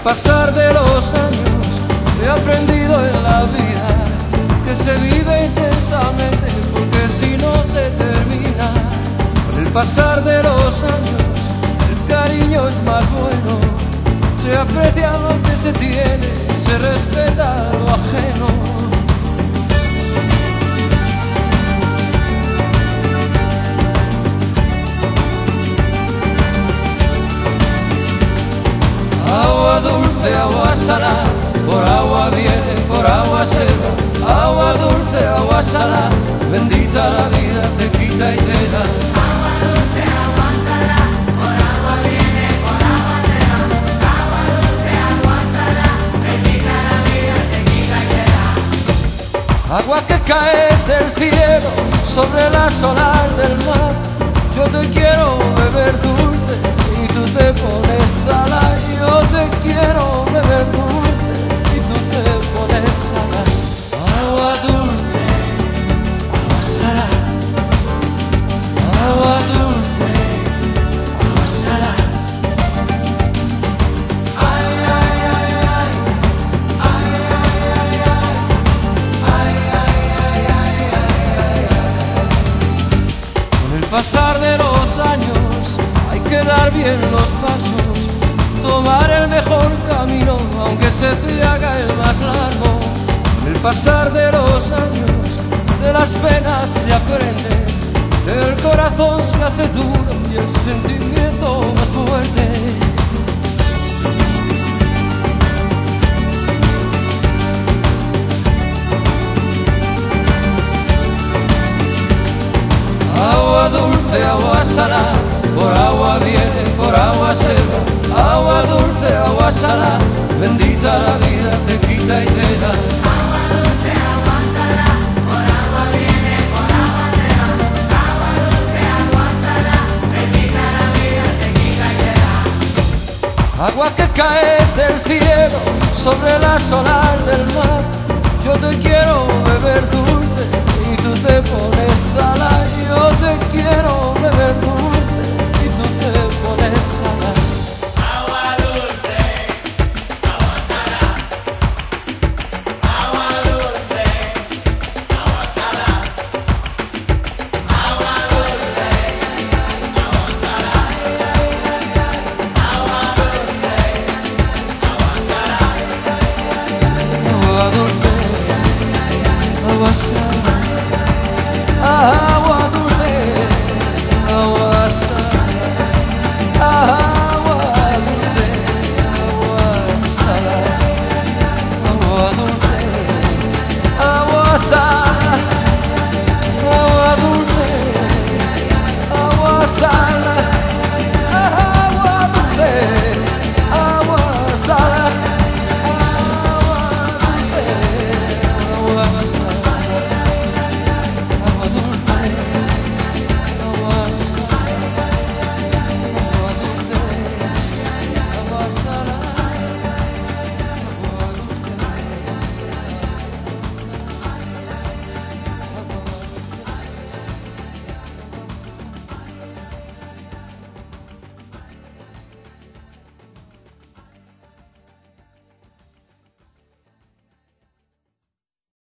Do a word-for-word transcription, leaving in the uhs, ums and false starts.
pasar de los años he aprendido en la vida que se vive intensamente, porque si no se termina. Con el pasar de los años el cariño es más bueno, se aprecia lo que se tiene, se respeta lo ajeno. Agua dulce, agua salada, por agua viene, por agua se va. Agua dulce, agua salada, bendita la vida, te quita y te da. Agua dulce, agua salada, por agua viene, por agua se va. Agua dulce, agua salada, bendita la vida, te quita y te da. Agua que cae del cielo sobre las olas del mar. Yo te quiero beber dulce y tú te pones salada. Yo te quiero beber dulce y tú te pones salada. Agua dulce, agua salada. Agua dulce, agua salada. Ay, ay, ay, ay. Ay, ay, ay, ay. Ay, ay, ay, ay, ay, ay. Con el pasar de los años hay que dar bien los pasos, tomar el mejor camino, aunque se te haga el más largo. Con el pasar de los años, de las penas se aprende, el corazón se hace duro y el sentimiento más fuerte. Agua dulce, agua salada, por agua viene, por agua se va. Agua dulce, agua salada, bendita la vida, te quita y te da. Agua dulce, agua salada, por agua viene, por agua se va. Agua dulce, agua salada, bendita la vida, te quita y te da. Agua que cae del cielo sobre las olas del mar. Yo te quiero beber dulce y tú te pones salada. Yo te quiero